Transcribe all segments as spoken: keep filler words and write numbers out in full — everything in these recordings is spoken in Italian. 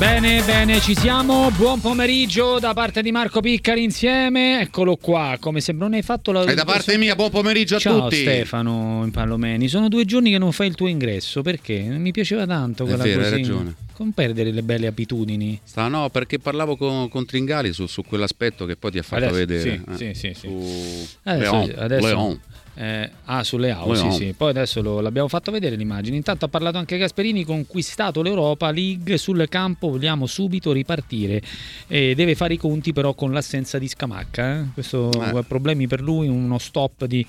Bene, bene, ci siamo. Buon pomeriggio da parte di Marco Piccari insieme. Eccolo qua, come se non hai fatto la... E da parte mia, buon pomeriggio a Ciao, tutti. Ciao Stefano Impallomeni. Sono due giorni che non fai il tuo ingresso. Perché? Mi piaceva tanto quella È vero, così. hai ragione. Non perdere le belle abitudini. Sta, no, perché parlavo con, con Tringali su, su quell'aspetto che poi ti ha fatto adesso, vedere. Sì, eh, sì, sì, su sì. Adesso, Leon. adesso, Leon. Eh, ah, sulle A O, sì, sì. Poi adesso lo, l'abbiamo fatto vedere l'immagine. Intanto ha parlato anche Gasperini, conquistato l'Europa League sul campo, vogliamo subito ripartire. E deve fare i conti però con l'assenza di Scamacca. Eh? Questo eh. problemi per lui, uno stop di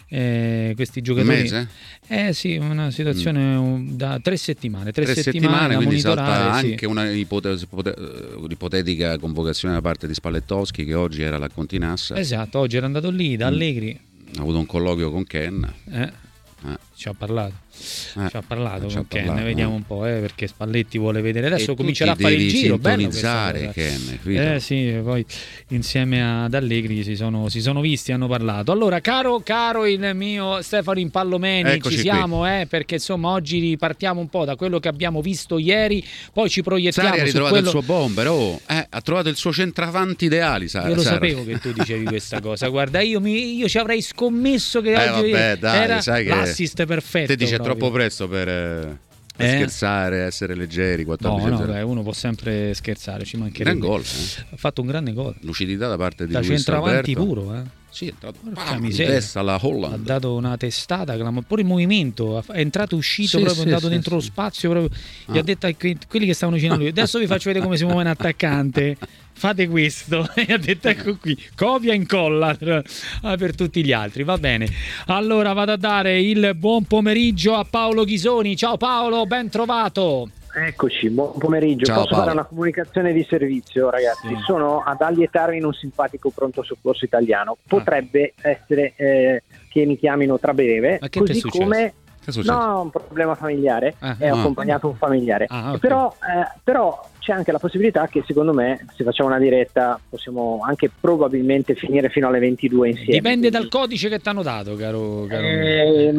eh, questi giocatori. Un mese? Eh sì, una situazione mm. da tre settimane. Tre, tre settimane, settimane da quindi salta monitorare. anche sì. una ipotesi, un'ipotetica convocazione da parte di Spallettowski, che oggi era la Continassa. Esatto, oggi era andato lì da Allegri. Mm. Ha avuto un colloquio con Ken. Eh, eh. Ci ha parlato. Eh, ci ha parlato ci con ha Ken, parlato, vediamo eh. un po', eh, perché Spalletti vuole vedere. Adesso e comincerà a fare il giro. Bello Ken, eh sì, poi insieme ad Allegri si sono, si sono visti, hanno parlato. Allora, caro, caro il mio Stefano Impallomeni, eccoci ci siamo, eh, perché insomma oggi ripartiamo un po' da quello che abbiamo visto ieri, poi ci proiettiamo Sarri ha su ritrovato quello... il suo bomber, oh, eh, ha trovato il suo centravanti ideali. Sa- io lo Sarri. sapevo che tu dicevi questa cosa. Guarda, io, mi, io ci avrei scommesso che eh, oggi vabbè, dai, era sai che l'assist perfetto. Te dice proprio. troppo presto per... per eh? scherzare, essere leggeri. No, no, beh, uno può sempre scherzare, ci mancherebbe. Gran gol, eh? Ha fatto un grande gol. Lucidità da parte di da Luis centravanti Alberto. puro, eh. Sì, è entrato bam, di testa alla Holland. Ha dato una testata, pure il movimento, è entrato uscito, sì, proprio sì, è andato sì, dentro sì. lo spazio, proprio. Ah. Gli ha detto a quelli che stavano vicino a lui: adesso vi faccio vedere come si muove un attaccante. Fate questo. E ha detto: ecco qui, copia e incolla per tutti gli altri. Va bene. Allora vado a dare il buon pomeriggio a Paolo Ghisoni. Ciao Paolo, ben trovato. Eccoci, buon pomeriggio. Ciao, Posso Paolo. fare una comunicazione di servizio, ragazzi? Sì. Sono ad allietarmi in un simpatico pronto soccorso italiano. Potrebbe ah. essere eh, che mi chiamino tra breve, Ma che così come no, un problema familiare. Ah. È Ah. accompagnato un familiare. Ah, okay. Però, eh, però c'è anche la possibilità che, secondo me, se facciamo una diretta, possiamo anche probabilmente finire fino alle ventidue insieme. Dipende dal codice che ti hanno dato, caro. caro. Eh,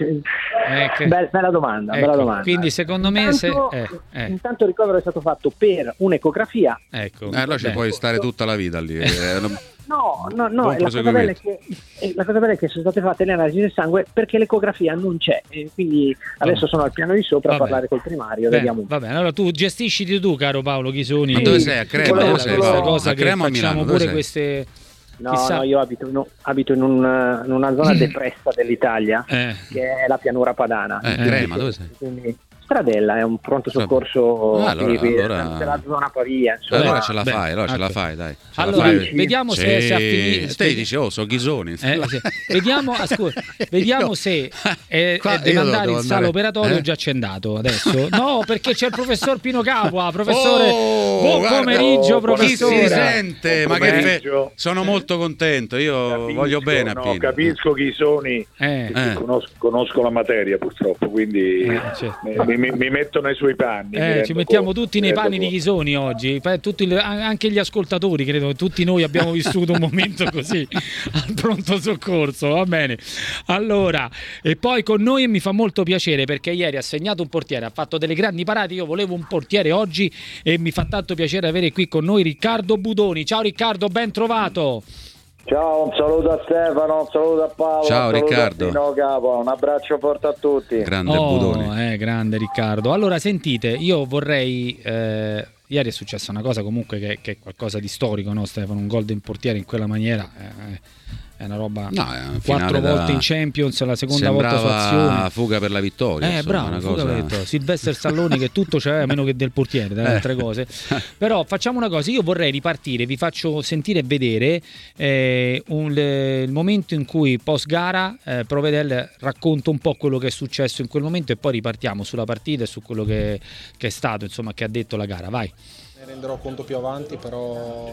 Eh, che... bella, bella domanda, ecco, bella domanda. Quindi secondo me intanto, se... eh, eh. intanto il ricovero è stato fatto per un'ecografia. Ecco. Eh, allora ci puoi stare tutta la vita lì. Eh, non... No, no, no, Buon la cosa, bella è che, la cosa bella è che sono state fatte le analisi del sangue perché l'ecografia non c'è, e quindi adesso Vabbè. sono al piano di sopra Vabbè. a parlare col primario. Beh, vediamo. va bene, allora tu gestisci tu, caro Paolo Ghisoni. Ma dove sei? A Crema? Dove questa sei, questa Paolo? cosa A che Crema o a facciamo Milano? pure Dove sei? queste... No, chissà- no, io abito, no, abito in, un, in una zona depressa dell'Italia, Eh. che è la pianura padana. Eh, Crema, dove sei? Quindi, Stradella è un pronto soccorso Ah, allora- qui, allora- della zona Pavia. Insomma. Allora ce la Beh, fai, allora ce la ecco. fai, dai. Ce la Allora, fai. vediamo se, se ha finito. Te dici, oh, sono Ghisoni. Eh, sì. Vediamo, ascolta, vediamo se è, Qua è deve io andare devo in sala andare- operatorio eh? o già c'è andato adesso. No, perché c'è il professor Pino Capua. Professore, Oh, buon guarda, pomeriggio, oh, Chi professore. si sente? Buon Ma che fe- pomeriggio. sono molto contento. Io Capisco, voglio bene a no, Pino. capisco chi sono, Eh, Eh. conosco, conosco la materia purtroppo, quindi Eh, cioè. mi, mi- mi metto nei suoi panni. mi Eh, rendo ci mettiamo conto, tutti mi nei rendo panni di conto. Ghisoni oggi, Poi tutti le- anche gli ascoltatori, credo che tutti noi abbiamo vissuto un momento così al pronto soccorso, va bene. Allora, e poi con noi mi fa molto piacere perché ieri ha segnato un portiere, ha fatto delle grandi parate, io volevo un portiere oggi e mi fa tanto piacere avere qui con noi Riccardo Budoni. Ciao Riccardo, ben trovato. Ciao, un saluto a Stefano, un saluto a Paolo, Ciao, un saluto Riccardo. a Pino Capo, un abbraccio forte a tutti. Grande Oh, Budoni. eh, grande Riccardo. Allora, sentite, io vorrei... eh, ieri è successa una cosa comunque che, che è qualcosa di storico, no Stefano? Un gol del portiere in quella maniera eh, è una roba... No, è un Quattro finale da- volte in Champions, la seconda volta su Sembrava azione. fuga per la vittoria. Eh, insomma, bravo, una fuga cosa... per la vittoria. Sylvester Stallone che tutto c'aveva meno che del portiere, dalle Eh. altre cose. Però facciamo una cosa, io vorrei ripartire, vi faccio sentire e vedere eh, un- le- il momento in cui post gara eh, Provedel racconta un po' quello che è successo in quel momento e poi ripartiamo sulla partita e su quello che, che è stato, insomma, che ha detto la gara. Vai. Ne renderò conto più avanti, però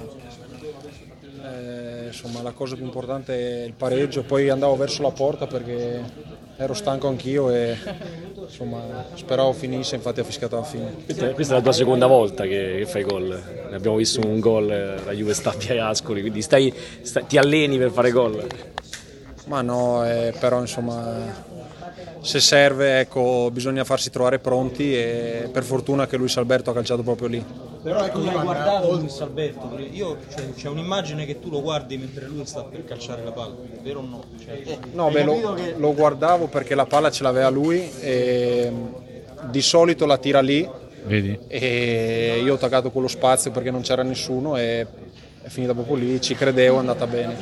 eh, insomma, la cosa più importante è il pareggio. Poi andavo verso la porta perché ero stanco anch'io e insomma, speravo finisse, infatti ho fischiato alla fine. Questa, questa è la tua seconda volta che, che fai gol. Ne abbiamo visto un gol, eh, la Juve sta via Ascoli, quindi stai, stai- ti alleni per fare gol. Ma no, eh, però insomma se serve, ecco, bisogna farsi trovare pronti, e per fortuna che Luis Alberto ha calciato proprio lì. Però ecco, tu l'hai guardato Luis Alberto, io, cioè, c'è un'immagine che tu lo guardi mentre lui sta per calciare la palla, vero o no? Cioè, eh, no, beh, lo, che... lo guardavo perché la palla ce l'aveva lui e di solito la tira lì. Vedi? E io ho attaccato quello spazio perché non c'era nessuno e è finita proprio lì, ci credevo, è andata bene.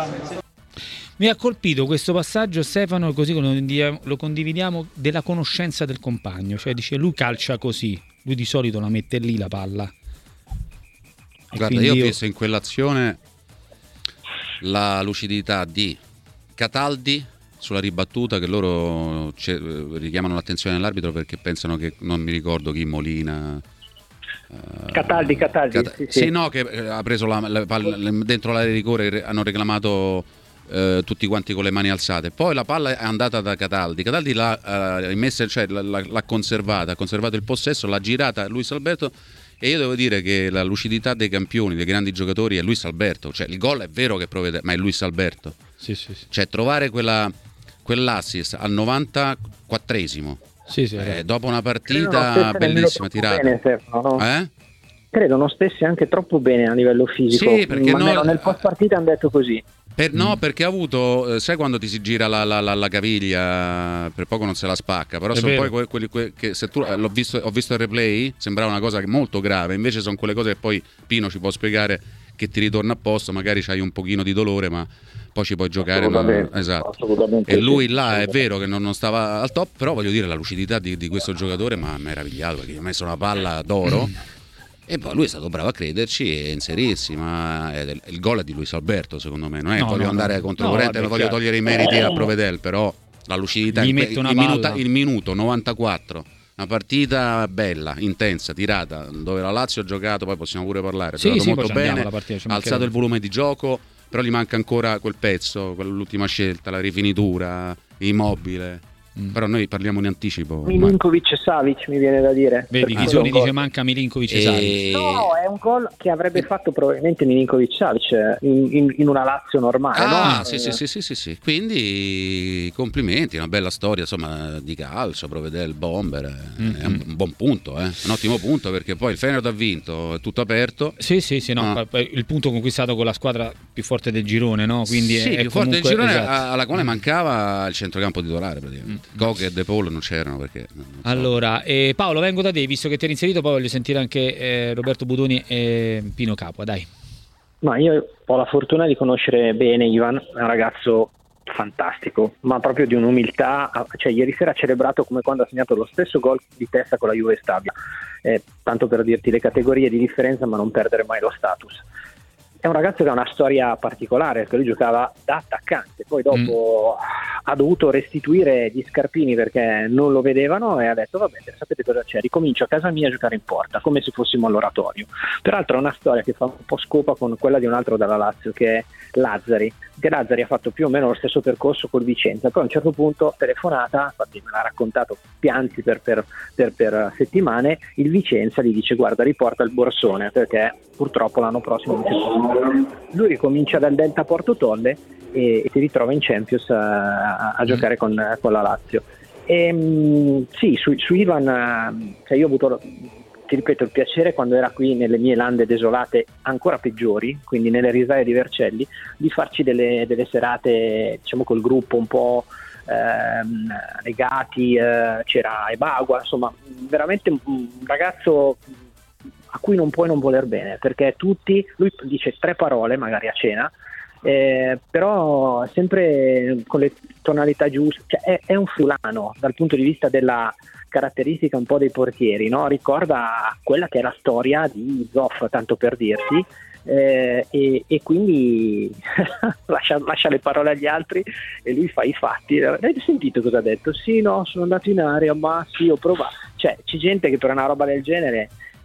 Mi ha colpito questo passaggio, Stefano, così lo condividiamo, della conoscenza del compagno, cioè dice lui calcia così, lui di solito la mette lì la palla. E guarda, io ho io... visto in quell'azione la lucidità di Cataldi sulla ribattuta, che loro richiamano l'attenzione dell'arbitro perché pensano che, non mi ricordo chi, Molina, Cataldi, Cataldi Cat- sì, sì, sì. no, che ha preso la, la, la, dentro l'area di rigore, hanno reclamato eh, tutti quanti con le mani alzate, poi la palla è andata da Cataldi, Cataldi l'ha uh, rimessa, cioè l'ha, l'ha conservata, ha conservato il possesso, l'ha girata a Luis Alberto. E io devo dire che la lucidità dei campioni, dei grandi giocatori, è Luis Alberto. Cioè il gol è vero che provvede, ma è Luis Alberto. Sì, sì, sì. Cioè trovare quella, quell'assist al novantaquattresimo, sì, sì, eh, dopo una partita bellissima tirata. Bene, Stefano, no? Eh? Credo non stessi anche troppo bene a livello fisico. Sì, perché ma no, nel post partita hanno detto così. Per, no, perché ha avuto, sai quando ti si gira la, la, la, la caviglia, per poco non se la spacca, però è sono vero. poi que, quelli que, che se tu l'ho visto, ho visto il replay, sembrava una cosa molto grave, invece sono quelle cose che poi Pino ci può spiegare, che ti ritorna a posto, magari c'hai un pochino di dolore, ma poi ci puoi giocare. Assolutamente, ma, esatto. assolutamente E lui sì, là è vero che non, non stava al top, però voglio dire la lucidità di, di questo giocatore mi ha meravigliato, perché gli ha messo una palla d'oro. E poi lui è stato bravo a crederci e inserirsi, ma è il gol è di Luis Alberto, secondo me. Non è No, voglio no, andare no. controcorrente, No, non vabbè, voglio chiaro. togliere i meriti a Provedel, però la lucidità, Gli il, mette una il, minuta, palla. il minuto novantaquattro, una partita bella, intensa, tirata, dove la Lazio ha giocato, poi possiamo pure parlare, ha Sì, giocato sì, molto poi ci andiamo bene, alla partita, ci ha alzato mancherebbe. il volume di gioco, però gli manca ancora quel pezzo, l'ultima scelta, la rifinitura, Immobile. Mm. Però noi parliamo in anticipo. Milinkovic e Savic, mi viene da dire. Vedi, Perché Visoni è un gol- dice manca Milinkovic e E- Savic. No, è un gol che avrebbe fatto probabilmente Milinkovic Savic in, in, in una Lazio normale. Ah, no? sì, sì, sì, sì, sì, sì. Quindi complimenti, una bella storia insomma di calcio, Provedel, Bomber, mm-hmm. È un, un buon punto, eh? Un ottimo punto, perché poi il Feyenoord ha vinto, è tutto aperto. Sì, sì, sì, no, Ah. il punto conquistato con la squadra più forte del girone, no? Quindi sì, è, è più forte del comunque- girone, esatto. a- alla quale mancava il centrocampo titolare praticamente. Mm. Gog e De Paul non c'erano perché non so. Allora, eh, Paolo, vengo da te, visto che ti eri inserito, poi voglio sentire anche eh, Roberto Budoni e Pino Capua, dai. Ma io ho la fortuna di conoscere bene Ivan, è un ragazzo fantastico, ma proprio di un'umiltà, cioè ieri sera ha celebrato come quando ha segnato lo stesso gol di testa con la Juve Stabia, eh, tanto per dirti le categorie di differenza, ma non perdere mai lo status. È un ragazzo che ha una storia particolare, perché lui giocava da attaccante, poi dopo mm. ha dovuto restituire gli scarpini perché non lo vedevano e ha detto vabbè, sapete cosa c'è, ricomincio a casa mia a giocare in porta, come se fossimo all'oratorio. Peraltro è una storia che fa un po' scopa con quella di un altro dalla Lazio, che è Lazzari, che Lazzari ha fatto più o meno lo stesso percorso col Vicenza, poi a un certo punto telefonata, infatti me l'ha raccontato, pianti per, per, per, per settimane, il Vicenza gli dice guarda riporta il borsone perché purtroppo l'anno prossimo non c'è più. Lui ricomincia dal Delta Porto Tolle e, e si ritrova in Champions a, a giocare con, con la Lazio. E, mh, sì, su, su Ivan, cioè io ho avuto, ti ripeto, il piacere quando era qui nelle mie lande desolate ancora peggiori, quindi nelle risaie di Vercelli, di farci delle, delle serate, diciamo, col gruppo un po' ehm, legati, eh, c'era Ebagua, insomma, veramente un ragazzo a cui non puoi non voler bene, perché tutti, lui dice tre parole magari a cena, eh, però sempre con le tonalità giuste, cioè è, è un fulano dal punto di vista della caratteristica un po' dei portieri, no? Ricorda quella che è la storia di Zoff, tanto per dirti, eh, e, e quindi lascia, lascia le parole agli altri e lui fa i fatti. Avete sentito cosa ha detto? Sì, no, sono andato in area, ma sì, ho provato. Cioè c'è gente che per una roba del genere,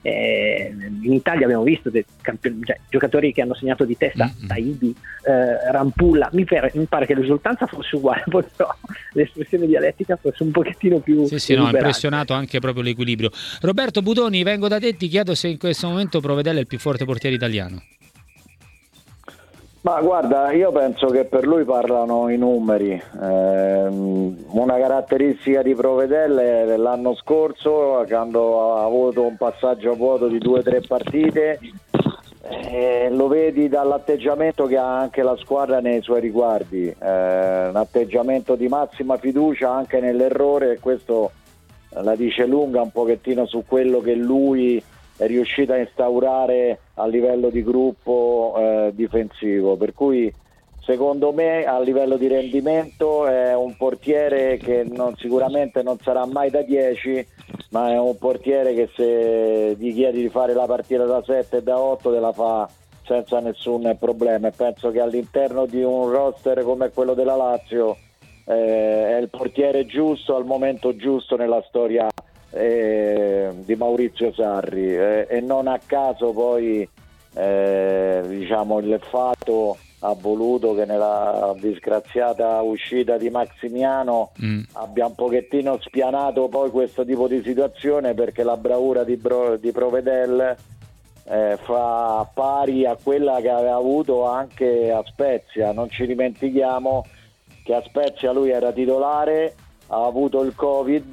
eh, in Italia abbiamo visto dei campioni, cioè, giocatori che hanno segnato di testa, Mm-hmm. Taidi, eh, Rampulla, mi pare, mi pare che l'esultanza fosse uguale, poi però l'espressione dialettica fosse un pochettino più Sì, sì, no, ha esuberante. impressionato anche proprio l'equilibrio. Roberto Budoni, vengo da te, ti chiedo se in questo momento Provedel è il più forte portiere italiano. Ma guarda, io penso che per lui parlano i numeri. Eh, una caratteristica di Provedel è dell'anno scorso, quando ha avuto un passaggio a vuoto di due o tre partite, eh, lo vedi dall'atteggiamento che ha anche la squadra nei suoi riguardi, eh, un atteggiamento di massima fiducia anche nell'errore, e questo la dice lunga un pochettino su quello che lui è riuscito a instaurare a livello di gruppo eh, difensivo, per cui secondo me a livello di rendimento è un portiere che non, sicuramente non sarà mai da dieci, ma è un portiere che se gli chiedi di fare la partita da sette e da otto te la fa senza nessun problema, e penso che all'interno di un roster come quello della Lazio eh, è il portiere giusto al momento giusto nella storia Eh, di Maurizio Sarri, eh, e non a caso poi eh, diciamo il Fato ha voluto che nella disgraziata uscita di Maximiano mm. abbia un pochettino spianato poi questo tipo di situazione, perché la bravura di, Bro, di Provedel eh, fa pari a quella che aveva avuto anche a Spezia. Non ci dimentichiamo che a Spezia lui era titolare, ha avuto il Covid,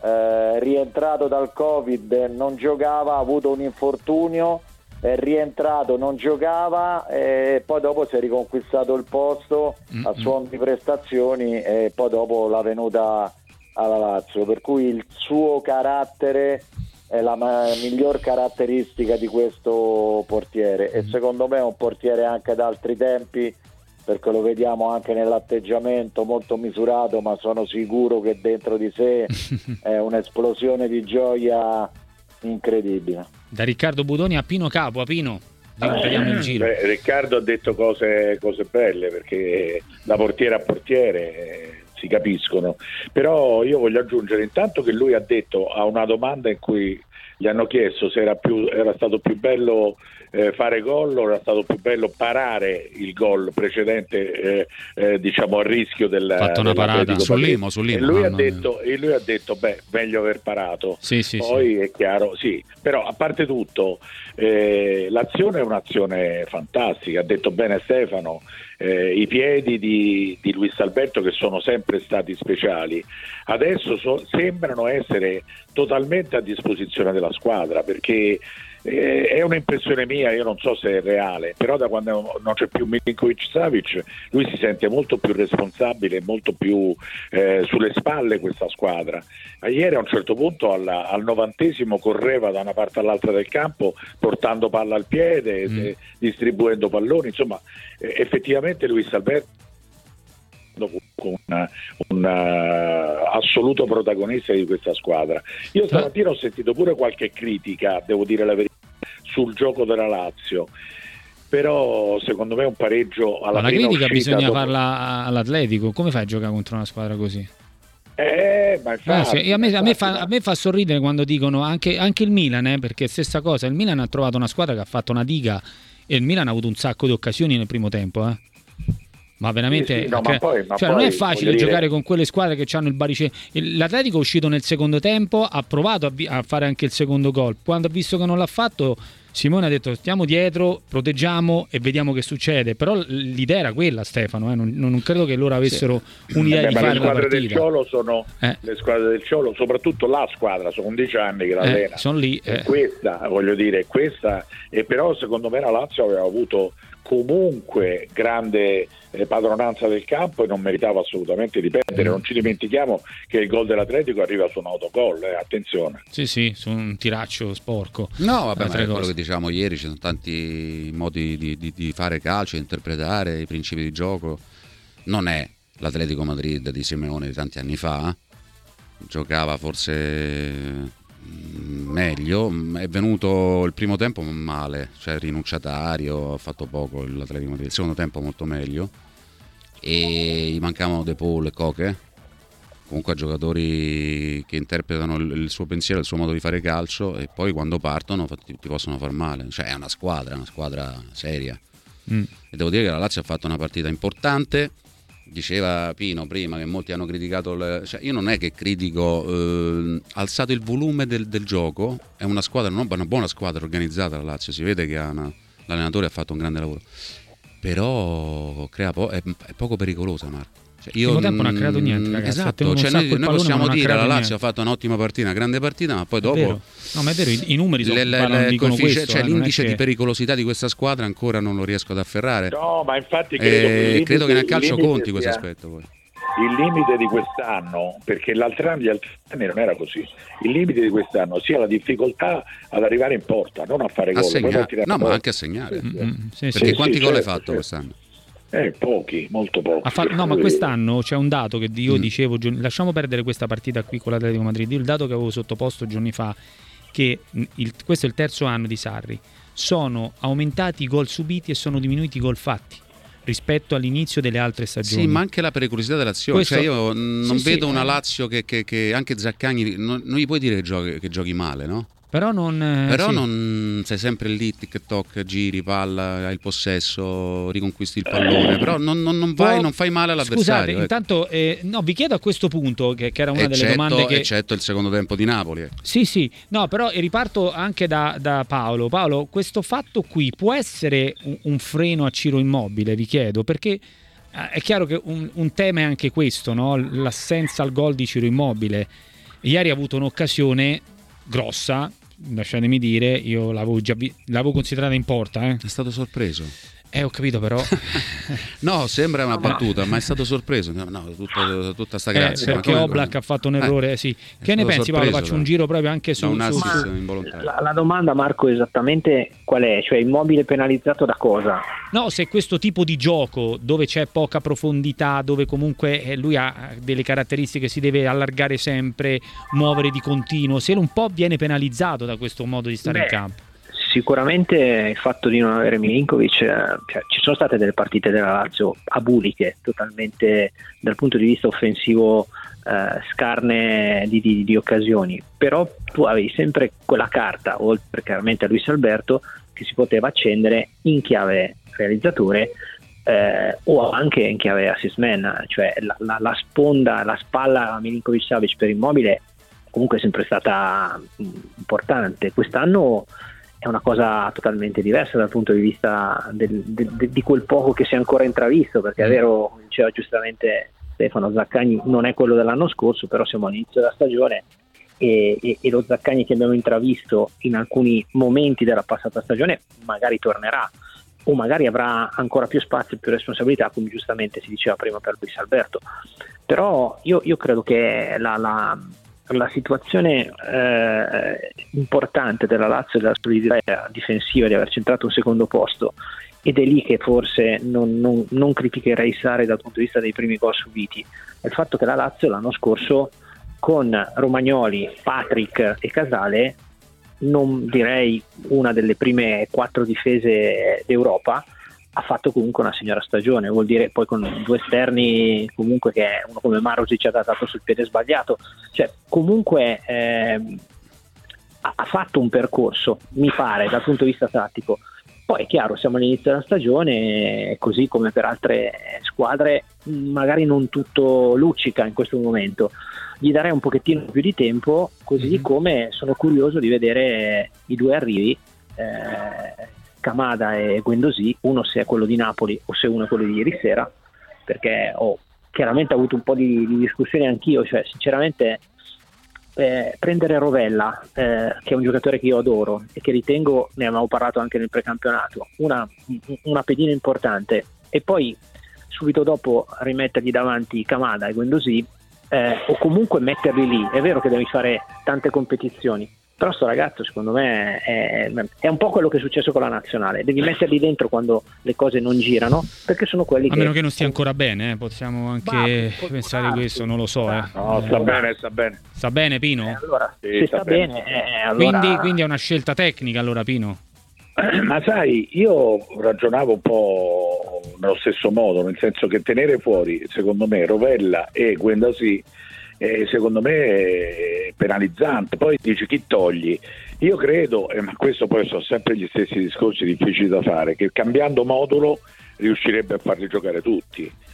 eh, rientrato dal Covid, non giocava, ha avuto un infortunio, è rientrato, non giocava, e poi dopo si è riconquistato il posto mm-hmm. a suon di prestazioni, e poi dopo l'ha venuta alla Lazio, per cui il suo carattere è la ma- miglior caratteristica di questo portiere, e secondo me è un portiere anche da altri tempi, perché lo vediamo anche nell'atteggiamento molto misurato, ma sono sicuro che dentro di sé è un'esplosione di gioia incredibile. Da Riccardo Budoni a Pino Capo, a Pino, vediamo il giro. Beh, Riccardo ha detto cose, cose belle, perché da portiere a portiere eh, si capiscono, però io voglio aggiungere intanto che lui ha detto a una domanda in cui gli hanno chiesto se era, più, era stato più bello eh, fare gol o era stato più bello parare il gol precedente, eh, eh, diciamo a rischio del fatto una parata sull'Imo, sull'Imo, e lui, no, ha no, detto, e lui ha detto beh, meglio aver parato. Sì, sì, poi sì. È chiaro, sì, però a parte tutto eh, l'azione è un'azione fantastica, ha detto bene Stefano. Eh, i piedi di, di Luis Alberto, che sono sempre stati speciali, adesso so, sembrano essere totalmente a disposizione della squadra, perché eh, è un'impressione mia, io non so se è reale, però da quando non c'è più Milinkovic-Savic lui si sente molto più responsabile, molto più eh, sulle spalle questa squadra. Ma ieri a un certo punto alla, al novantesimo correva da una parte all'altra del campo portando palla al piede, mm. eh, distribuendo palloni, insomma eh, effettivamente Luis Alberto un, un uh, assoluto protagonista di questa squadra. Io stamattina ho sentito pure qualche critica, devo dire la verità, sul gioco della Lazio, però secondo me un pareggio alla ma la prima critica uscita bisogna dopo... farla all'Atletico. Come fai a giocare contro una squadra così? Eh, ma infatti, eh, sì, a, me, a, me fa, ma... a me fa sorridere quando dicono anche, anche il Milan, eh, perché stessa cosa, il Milan ha trovato una squadra che ha fatto una diga, e il Milan ha avuto un sacco di occasioni nel primo tempo, eh. Ma veramente sì, sì, no, che, ma poi, ma cioè poi, non è facile giocare dire... con quelle squadre che hanno il baricentro. L'Atletico è uscito nel secondo tempo, ha provato a, vi- a fare anche il secondo gol, quando ha visto che non l'ha fatto Simone ha detto stiamo dietro, proteggiamo e vediamo che succede, però l'idea era quella, Stefano, eh? non, non credo che loro avessero sì. un'idea eh beh, di fare la partita. Le squadre del Ciolo sono eh. le squadre del Ciolo, soprattutto la squadra, sono undici anni che l'allena, eh, sono lì eh. questa, voglio dire, questa, e però secondo me la Lazio aveva avuto comunque grande eh, padronanza del campo e non meritava assolutamente di perdere. Mm. Non ci dimentichiamo che il gol dell'Atletico arriva su un autogol, eh, attenzione. Sì, sì, su un tiraccio sporco. No, vabbè, ma è quello che dicevamo ieri, ci sono tanti modi di, di, di fare calcio, di interpretare i principi di gioco. Non è l'Atletico Madrid di Simeone di tanti anni fa, giocava forse meglio, è venuto il primo tempo male, cioè rinunciatario, ha fatto poco l'Atletico Madrid, il secondo tempo molto meglio e gli mancavano De Paul e Coque, comunque giocatori che interpretano il suo pensiero, il suo modo di fare calcio, e poi quando partono ti, ti possono far male, cioè è una squadra, una squadra seria. Mm. E devo dire che la Lazio ha fatto una partita importante. Diceva Pino prima che molti hanno criticato le... cioè io non è che critico, eh, alzato il volume del, del gioco, è una squadra, una buona squadra organizzata la Lazio, si vede che ha una... l'allenatore ha fatto un grande lavoro, però crea po- è, è poco pericolosa, Marco. Cioè, io, il primo tempo non ha creato niente, ragazzi. Esatto, cioè noi, noi possiamo dire la Lazio ha fatto un'ottima partita, una grande partita, ma poi dopo no, ma è vero, i, i numeri sono le, le, le, dicono questo, cioè, eh, l'indice che... di pericolosità di questa squadra ancora non lo riesco ad afferrare. No, ma infatti credo, eh, che, credo che nel calcio conti sia... questo aspetto poi. Il limite di quest'anno, perché l'altro anno, gli altri anni non era così, il limite di quest'anno sia la difficoltà ad arrivare in porta, non a fare gol, no, ma anche a segnare, sì, mm-hmm. sì, perché sì, quanti sì, gol certo, hai fatto certo. quest'anno? Eh, pochi, molto pochi. Ha fatto, no, ma quest'anno c'è un dato che io mm. dicevo, lasciamo perdere questa partita qui con l'Atletico Madrid, io il dato che avevo sottoposto giorni fa, che il, questo è il terzo anno di Sarri, sono aumentati i gol subiti e sono diminuiti i gol fatti rispetto all'inizio delle altre stagioni. Sì, ma anche la pericolosità dell'azione. Questo... Cioè io non sì, vedo sì, una eh. Lazio che, che, che anche Zaccagni non, non gli puoi dire che giochi, che giochi male, no? Però non eh, Però sì. non sei sempre lì, TikTok, giri, palla, hai il possesso, riconquisti il pallone, però non, non, non vai, Può... non fai male all'avversario. Scusate, ecco. intanto eh, no, vi chiedo a questo punto che, che era una eccetto, delle domande che eccetto il secondo tempo di Napoli. Eh. Sì, sì, no, però riparto anche da, da Paolo. Paolo, questo fatto qui può essere un, un freno a Ciro Immobile, vi chiedo, perché è chiaro che un, un tema è anche questo, no? L'assenza al gol di Ciro Immobile. Ieri ha avuto un'occasione grossa, lasciatemi dire, io l'avevo già vi- l'avevo considerata in porta. Eh. È stato sorpreso. Eh, ho capito, però. No, sembra una battuta, ma è stato sorpreso. No, tutta, tutta sta grazia. Eh, perché Oblak ha fatto un errore, eh, sì. Che ne pensi, Paolo? Faccio un giro proprio anche su, un su, su... involontario. La, la domanda, Marco, è esattamente qual è? Cioè, Immobile penalizzato da cosa? No, se questo tipo di gioco dove c'è poca profondità, dove comunque eh, lui ha delle caratteristiche, si deve allargare sempre, muovere di continuo, se un po' viene penalizzato da questo modo di stare Beh, in campo. Sicuramente il fatto di non avere Milinkovic, eh, cioè, ci sono state delle partite della Lazio abuliche, totalmente dal punto di vista offensivo eh, scarne di, di, di occasioni, però tu avevi sempre quella carta, oltre chiaramente a Luis Alberto, che si poteva accendere in chiave realizzatore eh, o anche in chiave assist man, cioè la, la, la sponda, la spalla Milinkovic-Savic per Immobile comunque è sempre stata importante. Quest'anno è una cosa totalmente diversa dal punto di vista del, de, de, di quel poco che si è ancora intravisto, perché è vero, diceva giustamente Stefano, Zaccagni non è quello dell'anno scorso, però siamo all'inizio della stagione e, e, e lo Zaccagni che abbiamo intravisto in alcuni momenti della passata stagione magari tornerà o magari avrà ancora più spazio e più responsabilità, come giustamente si diceva prima per Luis Alberto. Però io, io credo che la, la la situazione eh, importante della Lazio e della solidità difensiva di aver centrato un secondo posto, ed è lì che forse non, non, non criticherei Sarri dal punto di vista dei primi gol subiti, è il fatto che la Lazio l'anno scorso con Romagnoli, Patrick e Casale, non direi una delle prime quattro difese d'Europa, ha fatto comunque una signora stagione, vuol dire poi con due esterni comunque che uno come Marusic ha dato sul piede sbagliato, cioè comunque eh, ha fatto un percorso, mi pare, dal punto di vista tattico. Poi è chiaro, siamo all'inizio della stagione, così come per altre squadre magari non tutto luccica in questo momento, gli darei un pochettino più di tempo, così mm-hmm. come sono curioso di vedere i due arrivi, eh, Kamada e Guendouzi, uno se è quello di Napoli o se uno è quello di ieri sera, perché ho chiaramente avuto un po' di, di discussione anch'io, cioè sinceramente eh, prendere Rovella, eh, che è un giocatore che io adoro e che ritengo, ne avevamo parlato anche nel precampionato, una, una pedina importante, e poi subito dopo rimettergli davanti Kamada e Guendouzi, eh, o comunque metterli lì, è vero che devi fare tante competizioni, però sto ragazzo secondo me è, è un po' quello che è successo con la nazionale, devi metterli dentro quando le cose non girano, perché sono quelli a che... meno che non stia ancora bene, eh, possiamo anche bah, pensare di questo, non lo so. Eh. No, sta eh, bene, sta bene. Sta bene Pino? Eh, allora, sì, se sta sta bene, bene, eh, allora... quindi, quindi è una scelta tecnica allora, Pino? Ma sai, io ragionavo un po' nello stesso modo, nel senso che tenere fuori, secondo me, Rovella e Guendouzi, eh, secondo me è penalizzante. Poi dici chi togli? Io credo, eh, ma questo poi sono sempre gli stessi discorsi difficili da fare, che cambiando modulo riuscirebbe a farli giocare tutti.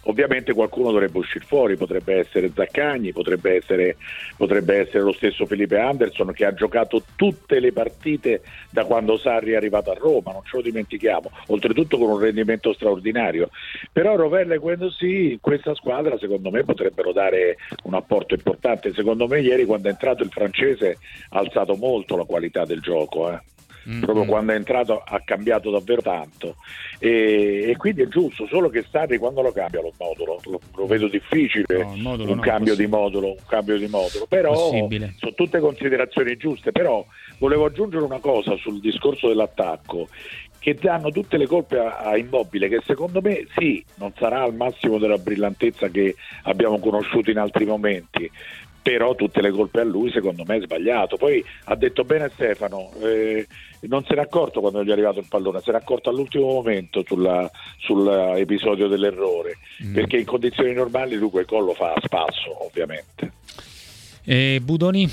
ovviamente qualcuno dovrebbe uscire fuori, potrebbe essere Zaccagni, potrebbe essere, potrebbe essere lo stesso Felipe Anderson, che ha giocato tutte le partite da quando Sarri è arrivato a Roma, non ce lo dimentichiamo, oltretutto con un rendimento straordinario. Però Rovella e Guendouzi in questa squadra secondo me potrebbero dare un apporto importante. Secondo me ieri, quando è entrato il francese, ha alzato molto la qualità del gioco, eh. Mm-hmm. Proprio quando è entrato ha cambiato davvero tanto, e, e quindi è giusto, solo che Sarri quando lo cambia lo modulo, lo, lo vedo difficile, no, un, no, cambio di modulo, un cambio di modulo, però possibile. Sono tutte considerazioni giuste. Però volevo aggiungere una cosa sul discorso dell'attacco, che danno tutte le colpe a, a Immobile, che secondo me sì, non sarà al massimo della brillantezza che abbiamo conosciuto in altri momenti, però tutte le colpe a lui secondo me è sbagliato. Poi ha detto bene Stefano, eh, non se n'è accorto quando gli è arrivato il pallone, se n'è accorto all'ultimo momento sulla, sull'episodio dell'errore, mm. perché in condizioni normali lui quel gol lo fa a spasso, ovviamente. E Budoni?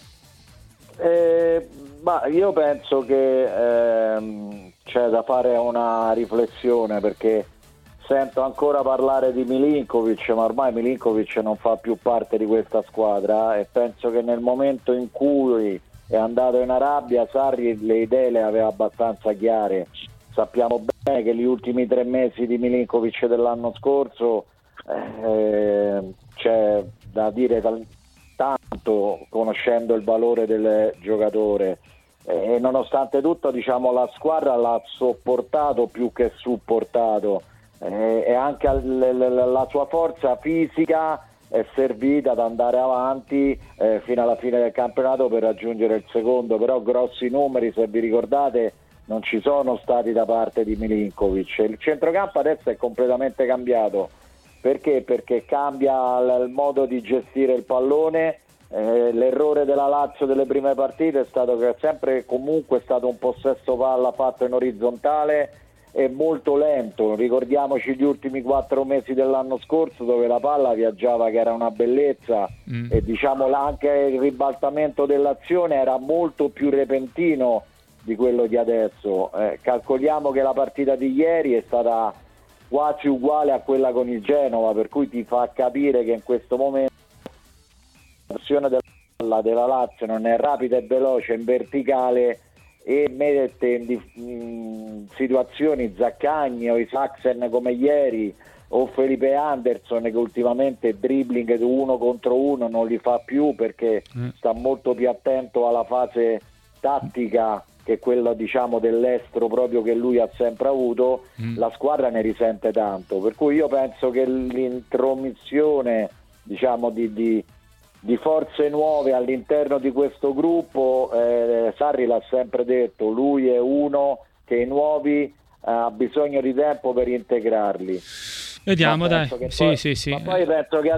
Eh, ma io penso che ehm, c'è da fare una riflessione, perché sento ancora parlare di Milinkovic, ma ormai Milinkovic non fa più parte di questa squadra, e penso che nel momento in cui è andato in Arabia Sarri le idee le aveva abbastanza chiare. Sappiamo bene che gli ultimi tre mesi di Milinkovic dell'anno scorso eh, c'è da dire tanto, conoscendo il valore del giocatore, e nonostante tutto, diciamo, la squadra l'ha sopportato più che supportato, e anche la sua forza fisica è servita ad andare avanti eh, fino alla fine del campionato per raggiungere il secondo. Però grossi numeri, se vi ricordate, non ci sono stati da parte di Milinkovic. Il centrocampo adesso è completamente cambiato. Perché? Perché cambia il modo di gestire il pallone. Eh, l'errore della Lazio delle prime partite è stato che è sempre comunque stato un possesso palla fatto in orizzontale e molto lento. Ricordiamoci gli ultimi quattro mesi dell'anno scorso, dove la palla viaggiava, che era una bellezza, mm. e diciamo anche il ribaltamento dell'azione era molto più repentino di quello di adesso. Eh, calcoliamo che la partita di ieri è stata quasi uguale a quella con il Genova, per cui ti fa capire che in questo momento l'azione della palla della Lazio non è rapida e veloce, in verticale, e mette in di, mh, situazioni Zaccagni o Isaacsen come ieri, o Felipe Anderson, che ultimamente dribbling uno contro uno non li fa più, perché mm. sta molto più attento alla fase tattica, che è quella, diciamo, dell'estero proprio che lui ha sempre avuto. Mm. La squadra ne risente tanto, per cui io penso che l'intromissione, diciamo, di, di di forze nuove all'interno di questo gruppo, eh, Sarri l'ha sempre detto, lui è uno che i nuovi eh, ha bisogno di tempo per integrarli. Vediamo, dai. Sì, poi, sì, sì. Ma poi penso che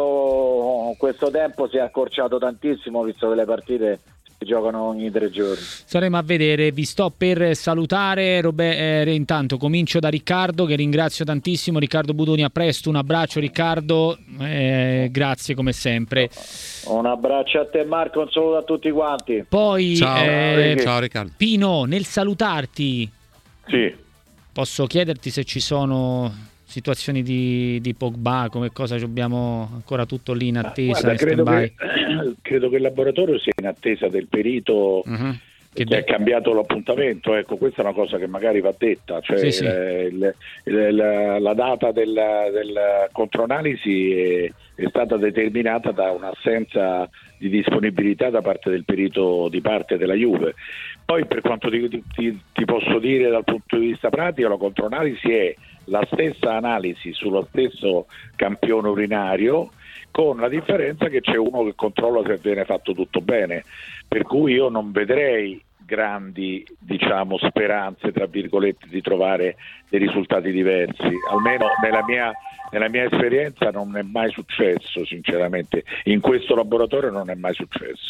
adesso questo tempo si è accorciato tantissimo, visto che le partite si giocano ogni tre giorni. Saremo a vedere. Vi sto per salutare. Robè, eh, intanto comincio da Riccardo, che ringrazio tantissimo. Riccardo Budoni, a presto. Un abbraccio, Riccardo. Eh, grazie come sempre. Un abbraccio a te, Marco. Un saluto a tutti quanti. Poi ciao, eh, ciao Riccardo. Pino, nel salutarti, sì, posso chiederti se ci sono situazioni di, di Pogba, come cosa abbiamo ancora tutto lì in attesa? Guarda, credo, che, credo che il laboratorio sia in attesa del perito uh-huh. che, che ha cambiato l'appuntamento. Ecco, questa è una cosa che magari va detta, cioè sì, sì. Eh, il, il, la, la data del, del controanalisi è, è stata determinata da un'assenza di disponibilità da parte del perito di parte della Juve. Poi, per quanto ti, ti, ti posso dire dal punto di vista pratico, la controanalisi è la stessa analisi sullo stesso campione urinario, con la differenza che c'è uno che controlla se viene fatto tutto bene, per cui io non vedrei grandi, diciamo, speranze, tra virgolette, di trovare dei risultati diversi. Almeno nella mia, nella mia esperienza non è mai successo, sinceramente. In questo laboratorio non è mai successo.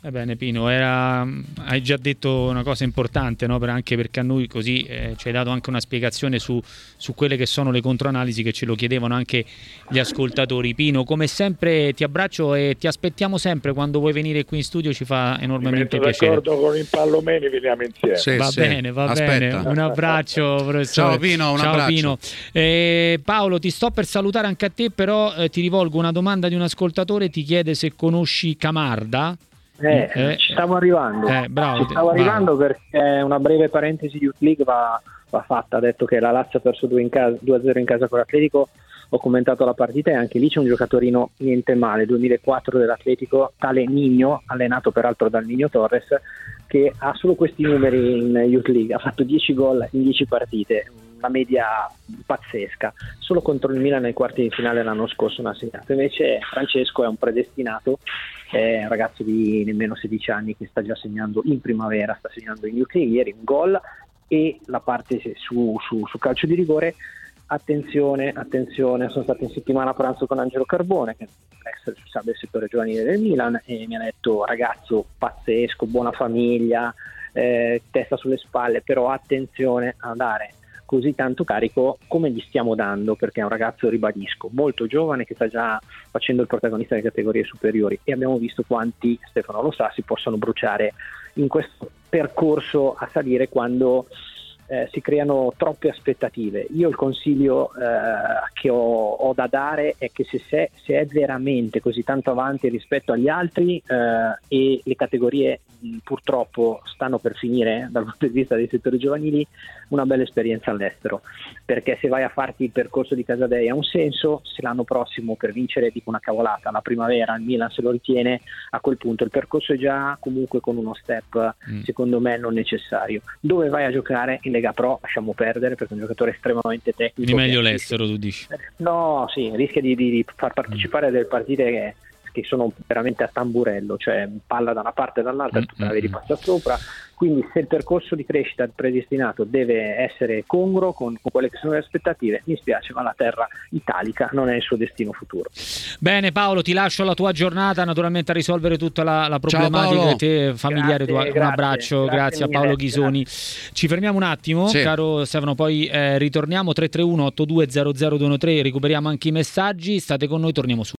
Ebbene Pino, era, hai già detto una cosa importante, no? Per, anche perché a noi così eh, ci hai dato anche una spiegazione su, su quelle che sono le controanalisi che ce lo chiedevano anche gli ascoltatori. Pino, come sempre ti abbraccio e ti aspettiamo sempre quando vuoi venire qui in studio, ci fa enormemente Mi metto piacere. d'accordo con il Pallomeni, veniamo insieme. Sì, Va sì. bene, va Aspetta. bene. Un abbraccio, professore. Ciao Pino, un Ciao abbraccio. Pino. Eh, Paolo, ti sto per salutare anche a te, però eh, ti rivolgo una domanda di un ascoltatore, ti chiede se conosci Camarda. Eh, Eh, ci stavo arrivando, eh, bravo, ci stavo bravo. arrivando perché una breve parentesi Youth League va, va fatta. Ha detto che la Lazio ha perso due a zero in casa con l'Atletico, ho commentato la partita e anche lì c'è un giocatorino niente male, duemilaquattro dell'Atletico, tale Nino, allenato peraltro dal Nino Torres, che ha solo questi numeri in Youth League, ha fatto dieci gol in dieci partite, una media pazzesca. Solo contro il Milan nei quarti di finale l'anno scorso non ha segnato. Invece Francesco è un predestinato, è un ragazzo di nemmeno sedici anni che sta già segnando in primavera, sta segnando in Youth League, ieri un gol, e la parte su, su, su calcio di rigore. Attenzione, attenzione, sono stato in settimana a pranzo con Angelo Carbone, che è ex del settore giovanile del Milan, e mi ha detto: ragazzo pazzesco, buona famiglia, eh, testa sulle spalle, però attenzione a dare così tanto carico come gli stiamo dando, perché è un ragazzo, ribadisco, molto giovane, che sta già facendo il protagonista delle categorie superiori, e abbiamo visto quanti, Stefano lo sa, si possono bruciare in questo percorso a salire quando Eh, si creano troppe aspettative. Io il consiglio eh, che ho, ho da dare è che se, se, se è veramente così tanto avanti rispetto agli altri eh, e le categorie mh, purtroppo stanno per finire dal punto di vista dei settori giovanili, una bella esperienza all'estero, perché se vai a farti il percorso di Casadei ha un senso, se l'anno prossimo per vincere, dico una cavolata, la primavera il Milan se lo ritiene, a quel punto il percorso è già comunque con uno step mm. secondo me non necessario. Dove vai a giocare? In Lega Pro lasciamo perdere, perché è un giocatore estremamente tecnico. Quindi meglio l'estero, tu dici? No, sì, rischia di, di, di far partecipare a delle partite che, che sono veramente a tamburello, cioè palla da una parte e dall'altra, tu te la vedi passare sopra. Quindi se il percorso di crescita predestinato deve essere congruo con, con quelle che sono le aspettative, mi spiace, ma la terra italica non è il suo destino futuro. Bene Paolo, ti lascio la tua giornata, naturalmente a risolvere tutta la, la problematica te, familiare. Grazie, tua. grazie, Un abbraccio, grazie, grazie a Paolo Ghisoni. Grazie. Ci fermiamo un attimo, sì. Caro Stefano, poi eh, ritorniamo tre tre uno otto due zero zero due uno tre, recuperiamo anche i messaggi, state con noi, torniamo su.